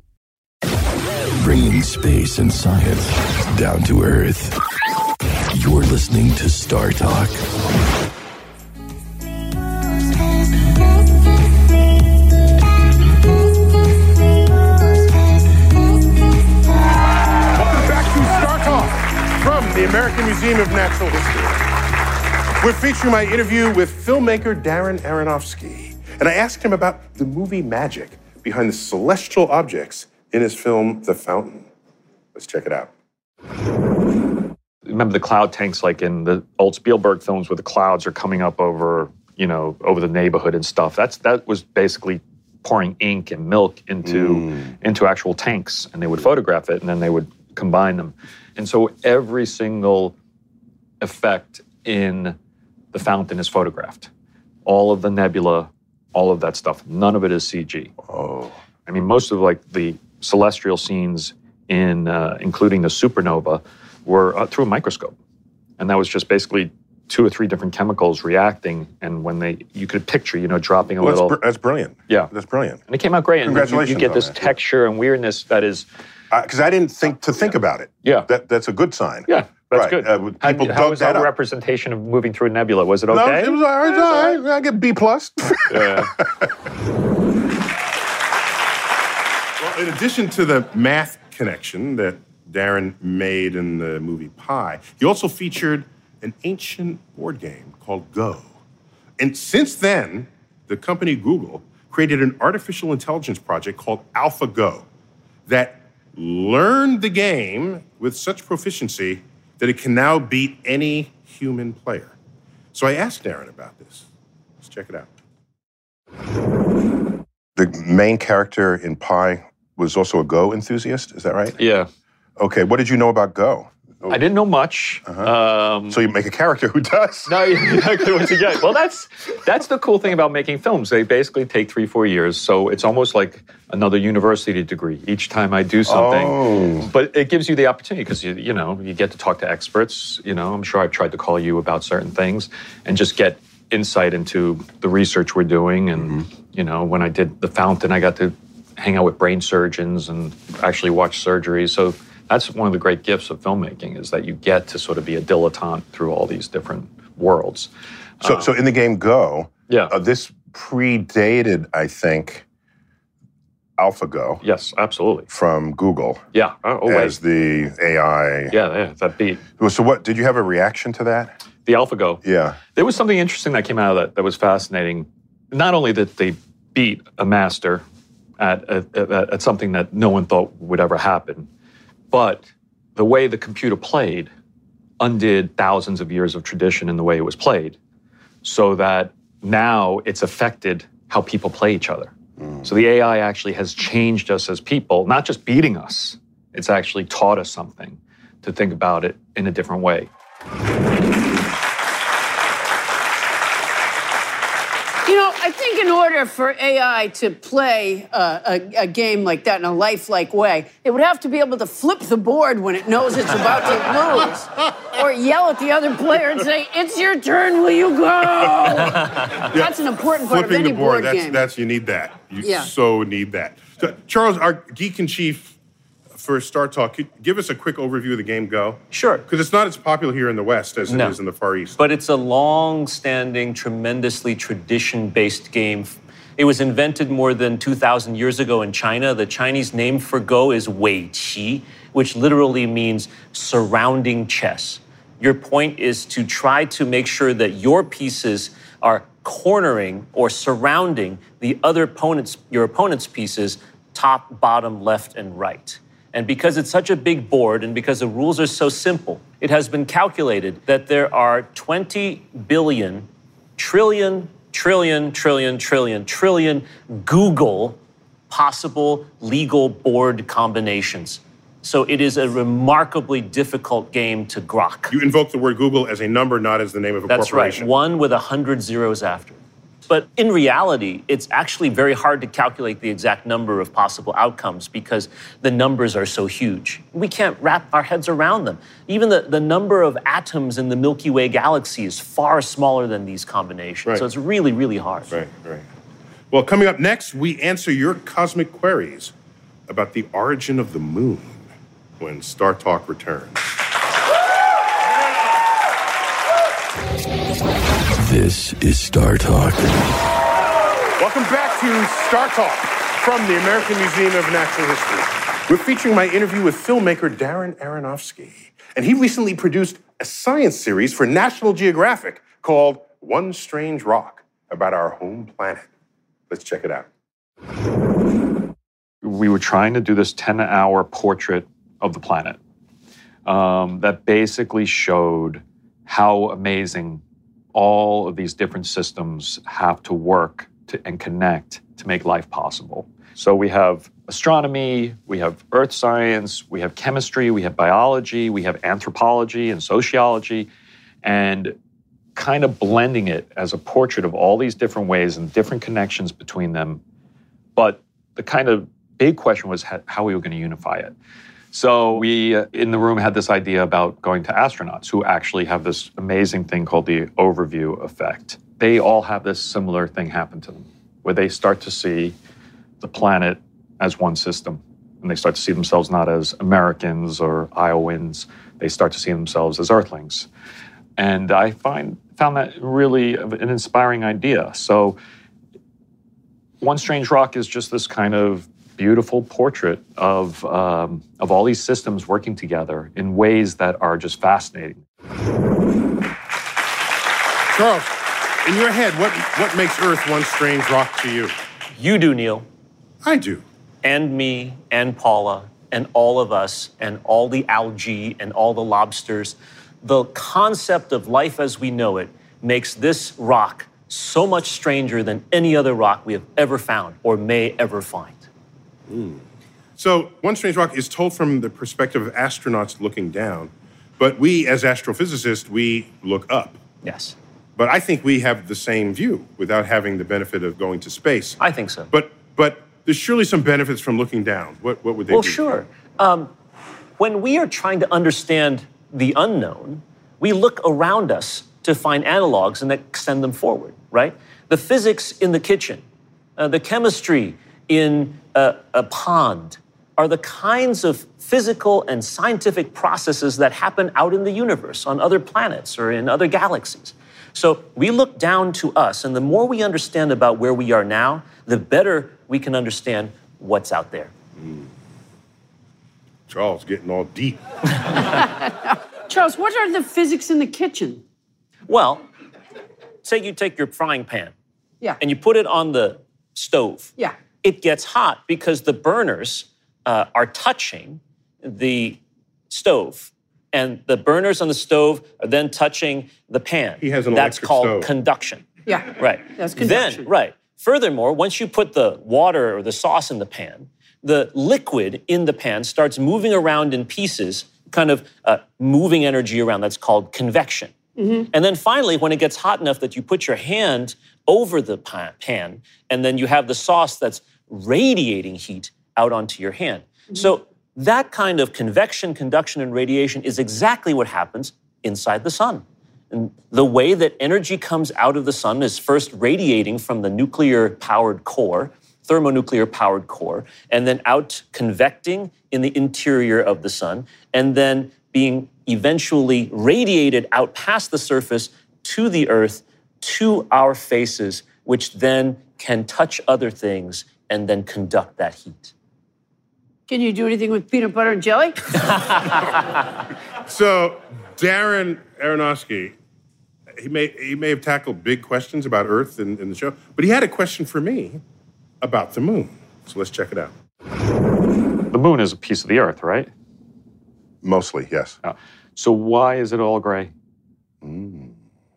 Bringing space and science down to Earth. You're listening to Star Talk. Welcome back to Star Talk from the American Museum of Natural History. We're featuring my interview with filmmaker Darren Aronofsky, and I asked him about the movie magic behind the celestial objects in his film, The Fountain. Let's check it out. Remember the cloud tanks like in the old Spielberg films where the clouds are coming up over, you know, over the neighborhood and stuff. That's that was basically pouring ink and milk into mm. into actual tanks, and they would photograph it and then they would combine them. And so every single effect in The Fountain is photographed. All of the nebula, all of that stuff. None of it is C G. Oh. I mean, most of like the celestial scenes in, uh, including the supernova, were uh, through a microscope. And that was just basically two or three different chemicals reacting. And when they, you could picture, you know, dropping a well, little. That's, br- that's brilliant. Yeah. That's brilliant. And it came out great. Congratulations. And you, you get this that. texture and weirdness that is. Because uh, I didn't think to think about it. Yeah. That, that's a good sign. Yeah. That's right. good. Uh, people how, how was that our up. representation of moving through a nebula? Was it okay? No, it was all right. It was all right. I get B plus. Yeah. Well, in addition to the math connection that Darren made in the movie Pi, he also featured an ancient board game called Go. And since then, the company Google created an artificial intelligence project called AlphaGo that learned the game with such proficiency that it can now beat any human player. So I asked Darren about this. Let's check it out. The main character in Pi was also a Go enthusiast, is that right? Yeah. Okay, what did you know about Go? I didn't know much. Uh-huh. Um, so you make a character who does. No, exactly what you get. Well, that's that's the cool thing about making films. They basically take three, four years. So it's almost like another university degree each time I do something. Oh. But it gives you the opportunity because, you, you know, you get to talk to experts. You know, I'm sure I've tried to call you about certain things and just get insight into the research we're doing. And, mm-hmm. you know, when I did The Fountain, I got to hang out with brain surgeons and actually watch surgery. So that's one of the great gifts of filmmaking, is that you get to sort of be a dilettante through all these different worlds. So, um, so in the game Go, yeah. uh, this predated, I think, AlphaGo. Yes, absolutely. From Google. Yeah. Oh, oh as the A I. Yeah, yeah, that beat. So what, did you have a reaction to that? The AlphaGo. Yeah. There was something interesting that came out of that that was fascinating. Not only that they beat a master at, at, at something that no one thought would ever happen, but the way the computer played undid thousands of years of tradition in the way it was played, so that now it's affected how people play each other. So the A I actually has changed us as people, not just beating us. It's actually taught us something to think about it in a different way. You know, I think in order for A I to play uh, a, a game like that in a lifelike way, it would have to be able to flip the board when it knows it's about to lose, or yell at the other player and say, "It's your turn, will you go?" Yeah. That's an important part Flipping of any the board, board that's, game. That's, you need that. You Yeah. so need that. So, Charles, our geek in chief for Star Talk, could you give us a quick overview of the game Go? Sure. Because it's not as popular here in the West as it No. is in the Far East. But it's a long-standing, tremendously tradition-based game. It was invented more than two thousand years ago in China. The Chinese name for Go is Wei Qi, which literally means surrounding chess. Your point is to try to make sure that your pieces are cornering or surrounding the other opponent's, your opponent's pieces, top, bottom, left, and right. And because it's such a big board and because the rules are so simple, it has been calculated that there are twenty billion, trillion, trillion, trillion, trillion, trillion Google possible legal board combinations. So it is a remarkably difficult game to grok. You invoke the word Google as a number, not as the name of a That's corporation. right, one with a hundred zeros after. But in reality, it's actually very hard to calculate the exact number of possible outcomes because the numbers are so huge. We can't wrap our heads around them. Even the, the number of atoms in the Milky Way galaxy is far smaller than these combinations. Right. So it's really, really hard. Right, right. Well, coming up next, we answer your cosmic queries about the origin of the moon when Star Talk returns. This is Star Talk. Welcome back to Star Talk from the American Museum of Natural History. We're featuring my interview with filmmaker Darren Aronofsky. And he recently produced a science series for National Geographic called One Strange Rock, about our home planet. Let's check it out. We were trying to do this ten-hour portrait of the planet um, that basically showed how amazing all of these different systems have to work to, and connect to make life possible. So we have astronomy, we have earth science, we have chemistry, we have biology, we have anthropology and sociology, and kind of blending it as a portrait of all these different ways and different connections between them. But the kind of big question was how we were going to unify it. So we, uh, in the room, had this idea about going to astronauts who actually have this amazing thing called the overview effect. They all have this similar thing happen to them, where they start to see the planet as one system. And they start to see themselves not as Americans or Iowans. They start to see themselves as Earthlings. And I find found that really an inspiring idea. So One Strange Rock is just this kind of beautiful portrait of um, of all these systems working together in ways that are just fascinating. Charles, in your head, what, what makes Earth one strange rock to you? You do, Neil. I do. And me, and Paula, and all of us, and all the algae, and all the lobsters. The concept of life as we know it makes this rock so much stranger than any other rock we have ever found or may ever find. Mm. So, One Strange Rock is told from the perspective of astronauts looking down, but we, as astrophysicists, we look up. Yes. But I think we have the same view without having the benefit of going to space. I think so. But but there's surely some benefits from looking down. What what would they well, be? Well, sure. Um, when we are trying to understand the unknown, we look around us to find analogs and extend them forward, right? The physics in the kitchen, uh, the chemistry in a, a pond are the kinds of physical and scientific processes that happen out in the universe, on other planets or in other galaxies. So we look down to us, and the more we understand about where we are now, the better we can understand what's out there. Mm. Charles getting all deep. Charles, what are the physics in the kitchen? Well, say you take your frying pan Yeah. and you put it on the stove. Yeah. It gets hot because the burners uh, are touching the stove. And the burners on the stove are then touching the pan. He has an That's electric called stove. conduction. Yeah. Right. That's conduction. Then, right. Furthermore, once you put the water or the sauce in the pan, the liquid in the pan starts moving around in pieces, kind of uh, moving energy around. That's called convection. Mm-hmm. And then finally, when it gets hot enough that you put your hand over the pan, and then you have the sauce that's radiating heat out onto your hand. Mm-hmm. So that kind of convection, conduction, and radiation is exactly what happens inside the sun. And the way that energy comes out of the sun is first radiating from the nuclear-powered core, thermonuclear-powered core, and then out convecting in the interior of the sun, and then being eventually radiated out past the surface to the Earth, to our faces, which then can touch other things and then conduct that heat. Can you do anything with peanut butter and jelly? So, Darren Aronofsky, he may, he may have tackled big questions about Earth in, in the show, but he had a question for me about the moon. So let's check it out. The moon is a piece of the Earth, right? Mostly, yes. Oh. So why is it all gray? Mm.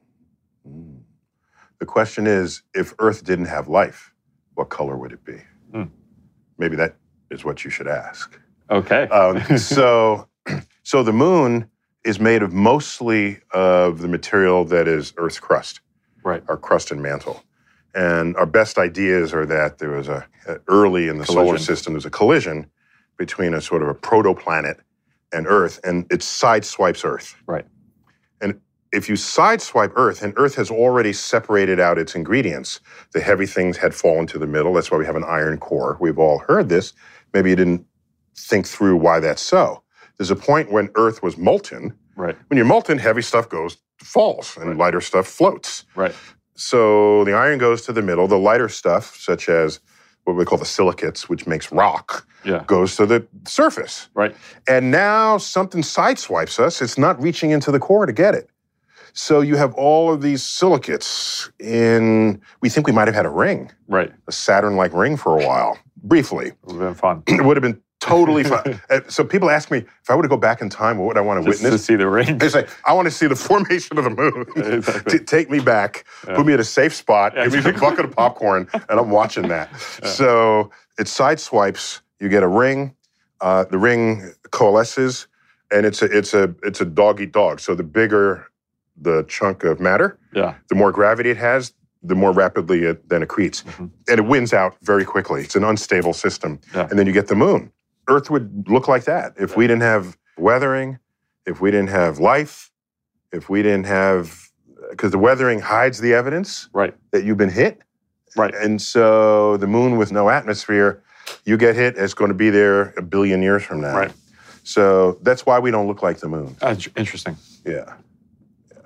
Mm. The question is, if Earth didn't have life, what color would it be? Mm. Maybe that is what you should ask. Okay. Um, so, so the moon is made of mostly of the material that is Earth's crust, right? Our crust and mantle. And our best ideas are that there was a, a early in the Collision. solar system, there's a collision between a sort of a protoplanet and Earth, and it sideswipes Earth. Right. And if you sideswipe Earth, and Earth has already separated out its ingredients, the heavy things had fallen to the middle. That's why we have an iron core. We've all heard this. Maybe you didn't think through why that's so. There's a point when Earth was molten. Right. When you're molten, heavy stuff goes, falls, and right. lighter stuff floats. Right. So the iron goes to the middle. The lighter stuff, such as what we call the silicates, which makes rock, yeah. goes to the surface. Right. And now something sideswipes us. It's not reaching into the core to get it. So you have all of these silicates in, we think we might have had a ring. Right. A Saturn-like ring for a while, briefly. It would have been fun. It would have been totally fun. So people ask me, if I were to go back in time, what would I want to Just witness? to see the ring. They say, I want to see the formation of the moon. Exactly. T- take me back, yeah. put me in a safe spot, Yeah, give me exactly. a bucket of popcorn, and I'm watching that. Yeah. So it sideswipes, you get a ring, uh, the ring coalesces, and it's a, it's a, it's a dog-eat-dog. So the bigger the chunk of matter, yeah. the more gravity it has, the more rapidly it then accretes. Mm-hmm. And it wins out very quickly. It's an unstable system. Yeah. And then you get the moon. Earth would look like that if we didn't have weathering, if we didn't have life, if we didn't have, because the weathering hides the evidence right. that you've been hit. Right. And so the moon with no atmosphere, you get hit, it's going to be there a billion years from now. Right. So that's why we don't look like the moon. Uh, interesting. Yeah. yeah.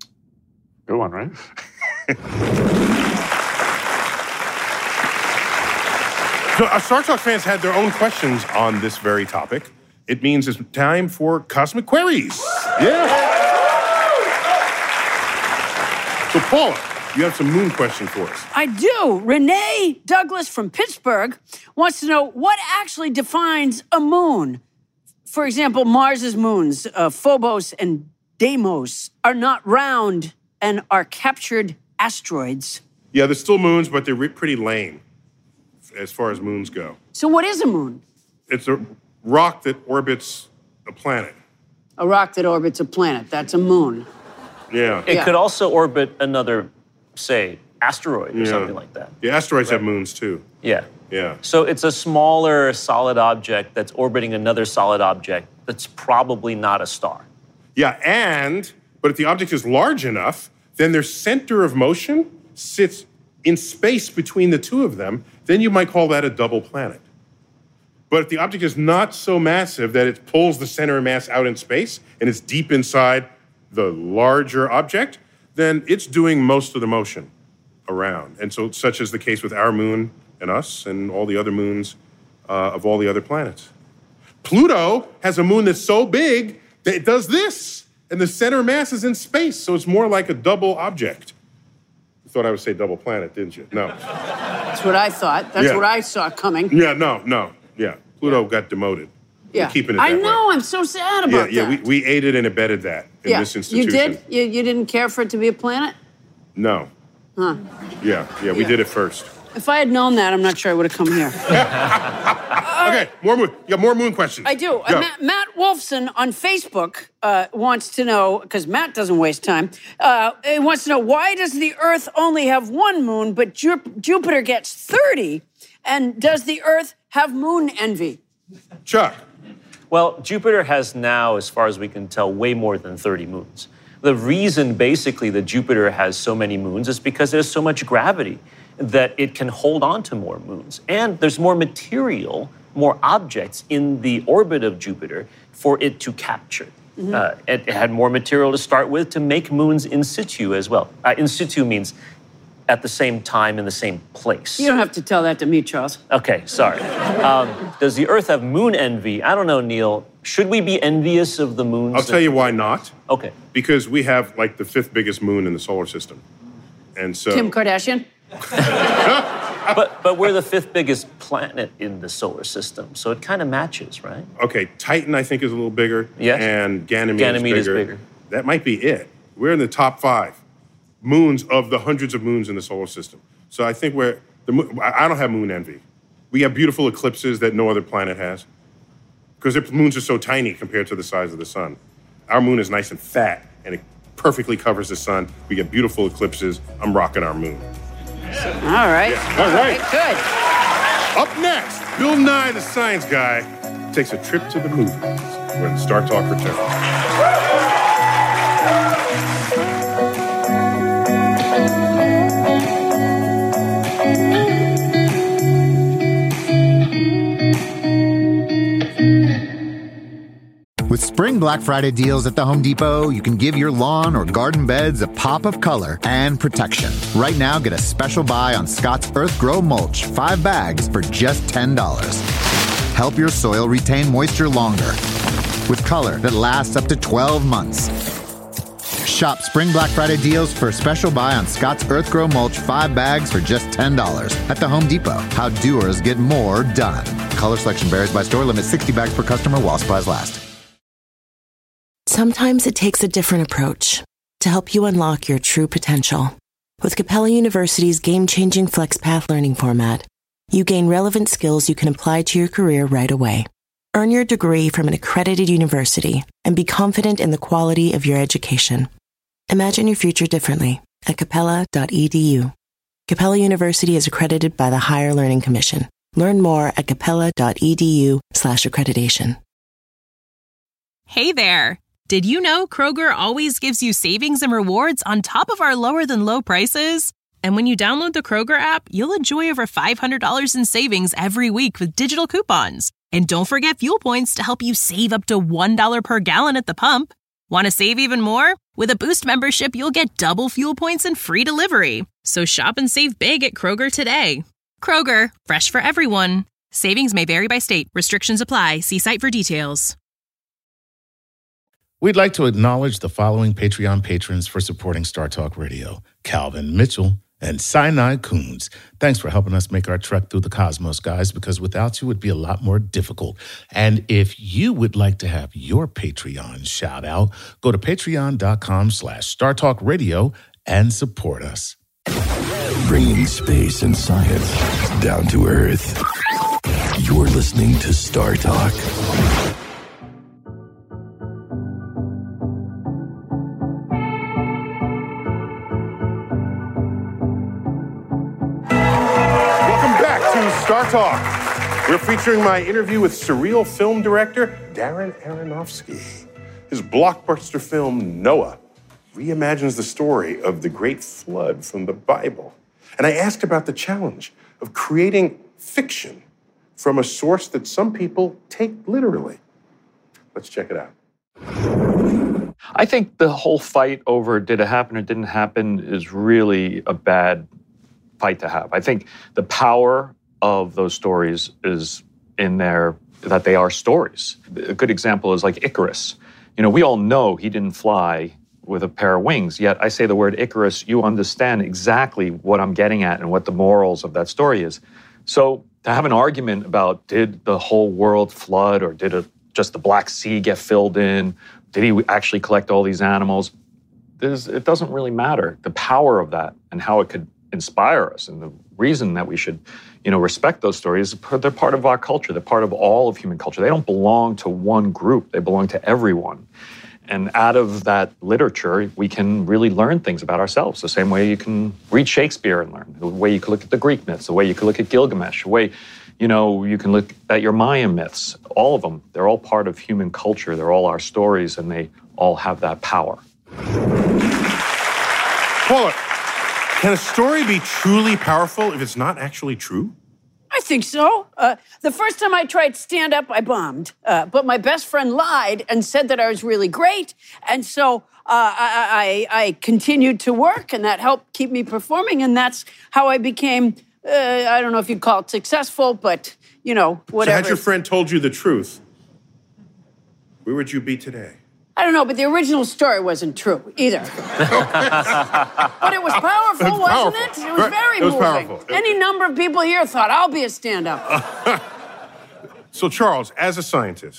Good one, right? So our Star Talk fans had their own questions on this very topic. It means it's time for Cosmic Queries. Yeah. So Paula, you have some moon question for us. I do. Renee Douglas from Pittsburgh wants to know what actually defines a moon. For example, Mars's moons, uh, Phobos and Deimos, are not round and are captured asteroids. Yeah, they're still moons, but they're pretty lame as far as moons go. So what is a moon? It's a rock that orbits a planet. A rock that orbits a planet. That's a moon. Yeah. It yeah. could also orbit another, say, asteroid or yeah. something like that. Yeah, asteroids right. have moons too. Yeah. Yeah. So it's a smaller solid object that's orbiting another solid object that's probably not a star. Yeah, and, but if the object is large enough, then their center of motion sits in space between the two of them, then you might call that a double planet. But if the object is not so massive that it pulls the center of mass out in space and it's deep inside the larger object, then it's doing most of the motion around. And so, such is the case with our moon and us and all the other moons uh, of all the other planets. Pluto has a moon that's so big that it does this, and the center mass is in space, so it's more like a double object. You thought I would say double planet, didn't you? No. That's what I thought. That's Yeah. what I saw coming. Yeah, no, no, yeah. Pluto got demoted. Yeah. We're keeping it I that know. way. I'm so sad Yeah, about yeah, that. we, we aided and abetted that in yeah. this You institution. did? You, you didn't care for it to be a planet? No. Huh. Yeah, yeah, we Yeah. did it first. If I had known that, I'm not sure I would have come here. Okay, more moon. You got more moon questions. I do. Uh, Go. Matt, Matt Wolfson on Facebook uh, wants to know, because Matt doesn't waste time, uh, he wants to know, why does the Earth only have one moon, but Ju- Jupiter gets thirty? And does the Earth have moon envy? Chuck. Well, Jupiter has now, as far as we can tell, way more than thirty moons. The reason, basically, that Jupiter has so many moons is because there's so much gravity that it can hold on to more moons. And there's more material, more objects in the orbit of Jupiter for it to capture. Mm-hmm. Uh, it, it had more material to start with to make moons in situ as well. Uh, in situ means at the same time in the same place. You don't have to tell that to me, Charles. Okay, sorry. Um, does the Earth have moon envy? I don't know, Neil. Should we be envious of the moons? I'll tell you why not. Okay. Because we have like the fifth biggest moon in the solar system. And so Kim Kardashian? but but we're the fifth biggest planet in the solar system, so it kind of matches, right? Okay, Titan I think is a little bigger. Yes. And Ganymede, Ganymede is, is bigger. bigger. That might be it. We're in the top five moons of the hundreds of moons in the solar system. So I think we're the moon, I I don't have moon envy. We have beautiful eclipses that no other planet has because their moons are so tiny compared to the size of the sun. Our moon is nice and fat, and it perfectly covers the sun. We get beautiful eclipses. I'm rocking our moon. All right. Yeah, all right. Good. Up next, Bill Nye, the science guy, takes a trip to the movies where the Star Talk returns. With Spring Black Friday deals at the Home Depot, you can give your lawn or garden beds a pop of color and protection. Right now, get a special buy on Scott's Earth Grow Mulch, five bags for just ten dollars. Help your soil retain moisture longer with color that lasts up to twelve months. Shop Spring Black Friday deals for a special buy on Scott's Earth Grow Mulch, five bags for just ten dollars at the Home Depot. How doers get more done. Color selection varies by store. Limit sixty bags per customer while supplies last. Sometimes it takes a different approach to help you unlock your true potential. With Capella University's game-changing FlexPath learning format, you gain relevant skills you can apply to your career right away. Earn your degree from an accredited university and be confident in the quality of your education. Imagine your future differently at capella dot e d u. Capella University is accredited by the Higher Learning Commission. Learn more at capella dot e d u slash accreditation. Hey there! Did you know Kroger always gives you savings and rewards on top of our lower-than-low prices? And when you download the Kroger app, you'll enjoy over five hundred dollars in savings every week with digital coupons. And don't forget fuel points to help you save up to one dollar per gallon at the pump. Want to save even more? With a Boost membership, you'll get double fuel points and free delivery. So shop and save big at Kroger today. Kroger, fresh for everyone. Savings may vary by state. Restrictions apply. See site for details. We'd like to acknowledge the following Patreon patrons for supporting Star Talk Radio: Calvin Mitchell and Sinai Coons. Thanks for helping us make our trek through the cosmos, guys, because without you, it'd be a lot more difficult. And if you would like to have your Patreon shout out, go to patreon.com slash Star Talk Radio and support us. Bringing space and science down to Earth. You're listening to Star Talk. Star Talk. We're featuring my interview with surreal film director Darren Aronofsky. His blockbuster film, Noah, reimagines the story of the great flood from the Bible. And I asked about the challenge of creating fiction from a source that some people take literally. Let's check it out. I think the whole fight over did it happen or didn't happen is really a bad fight to have. I think the power of those stories is in their, that they are stories. A good example is like Icarus. You know, we all know he didn't fly with a pair of wings, yet I say the word Icarus, you understand exactly what I'm getting at and what the morals of that story is. So to have an argument about did the whole world flood or did it, just the Black Sea get filled in? Did he actually collect all these animals? There's, it doesn't really matter. The power of that and how it could inspire us and the reason that we should, you know, respect those stories, they're part of our culture. They're part of all of human culture. They don't belong to one group. They belong to everyone. And out of that literature, we can really learn things about ourselves. The same way you can read Shakespeare and learn. The way you can look at the Greek myths. The way you can look at Gilgamesh. The way, you know, you can look at your Mayan myths. All of them. They're all part of human culture. They're all our stories, and they all have that power. Paula, can a story be truly powerful if it's not actually true? I think so. Uh, the first time I tried stand-up, I bombed. Uh, but my best friend lied and said that I was really great. And so uh, I, I, I continued to work, and that helped keep me performing. And that's how I became, uh, I don't know if you'd call it successful, but, you know, whatever. So had your friend told you the truth, where would you be today? I don't know, but the original story wasn't true either. But it was powerful, It was wasn't powerful. it? It was Right. very It was moving. powerful. Any number of people here thought, I'll be a stand-up. So, Charles, as a scientist,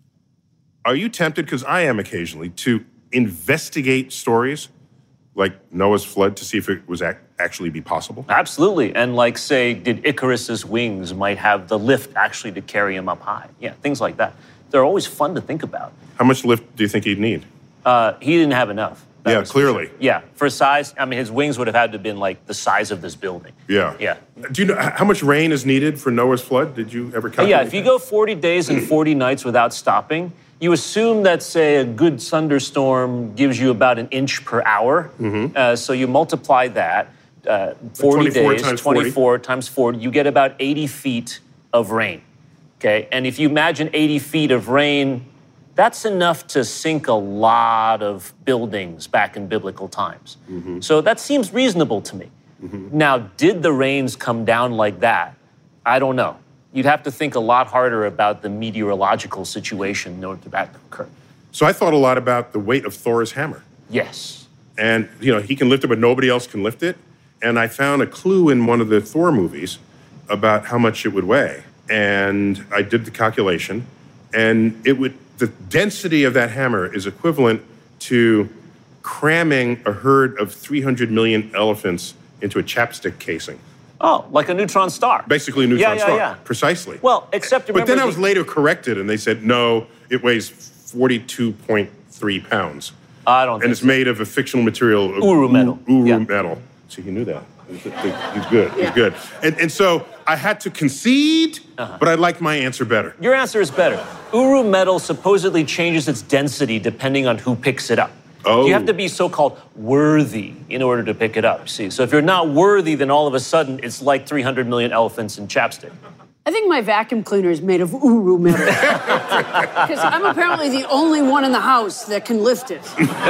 are you tempted, because I am occasionally, to investigate stories like Noah's flood to see if it was ac- actually be possible? Absolutely. And like, say, did Icarus's wings might have the lift actually to carry him up high? Yeah, things like that. They're always fun to think about. How much lift do you think he'd need? Uh, he didn't have enough. That Yeah, was for clearly. sure. Yeah, for size, I mean, his wings would have had to have been like the size of this building. Yeah. Yeah. Do you know h- how much rain is needed for Noah's flood? Did you ever Uh, calculate yeah, if you that? go forty days and forty nights without stopping, you assume that, say, a good thunderstorm gives you about an inch per hour. Mm-hmm. Uh, so you multiply that, uh, forty twenty-four days, times forty. twenty-four times forty, you get about eighty feet of rain. Okay, and if you imagine eighty feet of rain, that's enough to sink a lot of buildings back in biblical times. Mm-hmm. So that seems reasonable to me. Mm-hmm. Now, did the rains come down like that? I don't know. You'd have to think a lot harder about the meteorological situation in order for that to occur. So I thought a lot about the weight of Thor's hammer. Yes. And, you know, he can lift it, but nobody else can lift it. And I found a clue in one of the Thor movies about how much it would weigh. And I did the calculation, and it would, the density of that hammer is equivalent to cramming a herd of three hundred million elephants into a chapstick casing. Oh, like a neutron star. Basically a neutron yeah, yeah, star. Yeah. Precisely. Well, except But remember then I the- was later corrected, and they said, no, it weighs forty-two point three pounds. I don't think And it's so. made of a fictional material. Of Uru metal. Uru Yeah. metal. See, he knew that. He's good. He's good. And, and so I had to concede, Uh-huh. but I liked my answer better. Your answer is better. Uru metal supposedly changes its density depending on who picks it up. Oh. You have to be so-called worthy in order to pick it up, see? So if you're not worthy, then all of a sudden it's like three hundred million elephants in chapstick. I think my vacuum cleaner is made of uru metal. Because I'm apparently the only one in the house that can lift it.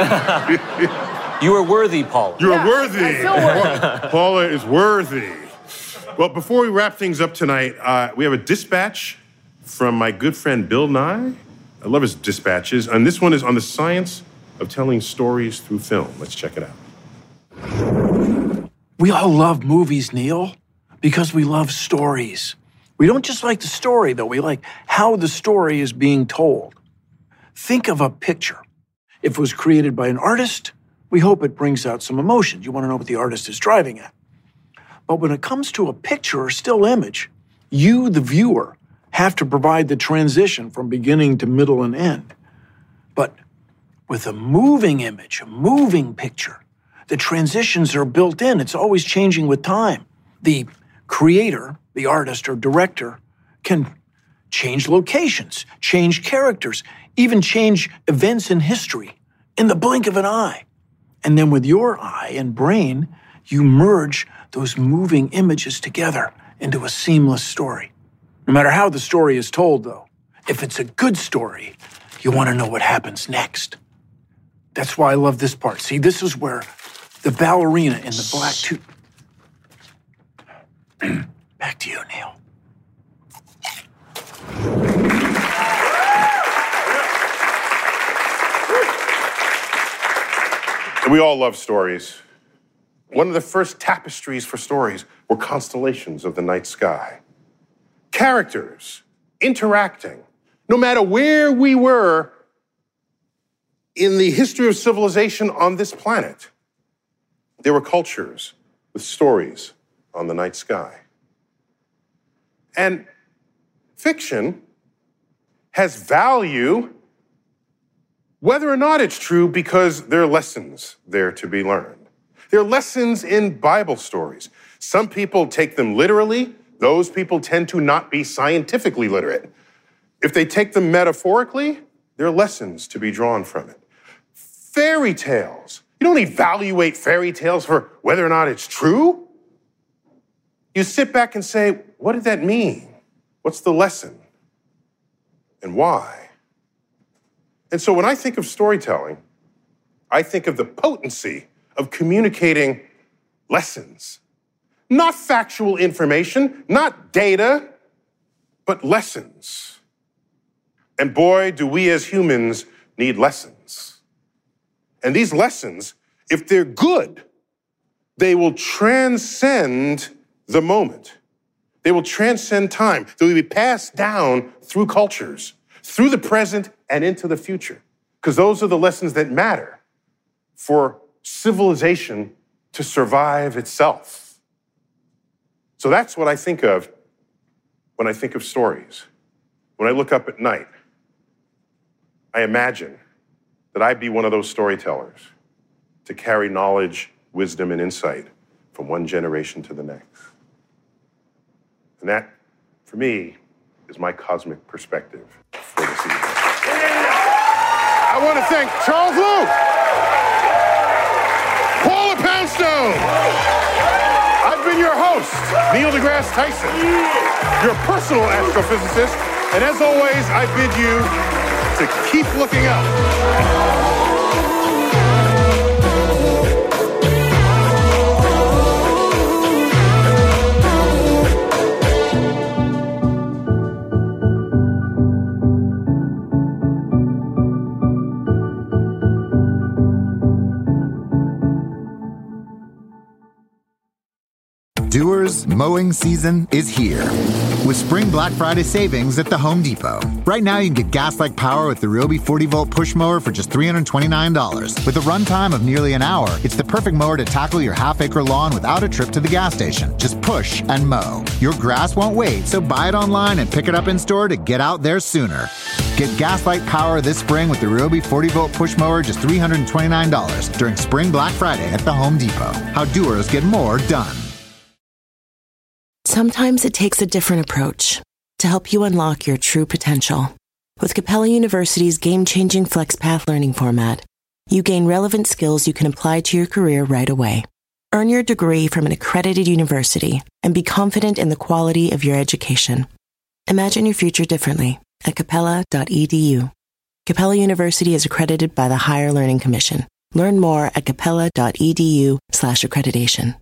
You are worthy, Paul. You're Yeah, worthy. I feel worthy. Paula is worthy. Well, before we wrap things up tonight, uh, we have a dispatch from my good friend Bill Nye. I love his dispatches. And this one is on the science of telling stories through film. Let's check it out. We all love movies, Neil, because we love stories. We don't just like the story, though. We like how the story is being told. Think of a picture. If it was created by an artist, we hope it brings out some emotions. You want to know what the artist is driving at. But when it comes to a picture or still image, you, the viewer, have to provide the transition from beginning to middle and end. But with a moving image, a moving picture, the transitions are built in. It's always changing with time. The creator, the artist or director, can change locations, change characters, even change events in history in the blink of an eye. And then with your eye and brain, you merge those moving images together into a seamless story. No matter how the story is told, though, if it's a good story, you want to know what happens next. That's why I love this part. See, this is where the ballerina in the black tutu... Back to you, Neil. We all love stories. One of the first tapestries for stories were constellations of the night sky. Characters interacting, no matter where we were in the history of civilization on this planet. There were cultures with stories on the night sky. And fiction has value whether or not it's true, because there are lessons there to be learned. There are lessons in Bible stories. Some people take them literally. Those people tend to not be scientifically literate. If they take them metaphorically, there are lessons to be drawn from it. Fairy tales. You don't evaluate fairy tales for whether or not it's true. You sit back and say, what did that mean? What's the lesson? And why? And so when I think of storytelling, I think of the potency of communicating lessons. Not factual information, not data, but lessons. And boy, do we as humans need lessons. And these lessons, if they're good, they will transcend the moment. They will transcend time. They will be passed down through cultures, through the present and into the future. Because those are the lessons that matter for civilization to survive itself. So that's what I think of when I think of stories. When I look up at night, I imagine that I'd be one of those storytellers to carry knowledge, wisdom, and insight from one generation to the next. And that, for me, is my cosmic perspective for this evening. I want to thank Charles Luke, Paula Poundstone. I've been your host, Neil deGrasse Tyson, your personal astrophysicist, and as always, I bid you to keep looking up. Doers, mowing season is here. With Spring Black Friday savings at the Home Depot. Right now, you can get gas-like power with the Ryobi forty volt push mower for just three hundred twenty-nine dollars. With a runtime of nearly an hour, it's the perfect mower to tackle your half-acre lawn without a trip to the gas station. Just push and mow. Your grass won't wait, so buy it online and pick it up in store to get out there sooner. Get gas-like power this spring with the Ryobi forty volt push mower just three hundred twenty-nine dollars during Spring Black Friday at the Home Depot. How doers get more done. Sometimes it takes a different approach to help you unlock your true potential. With Capella University's game-changing FlexPath learning format, you gain relevant skills you can apply to your career right away. Earn your degree from an accredited university and be confident in the quality of your education. Imagine your future differently at capella dot e d u. Capella University is accredited by the Higher Learning Commission. Learn more at capella dot e d u slash accreditation.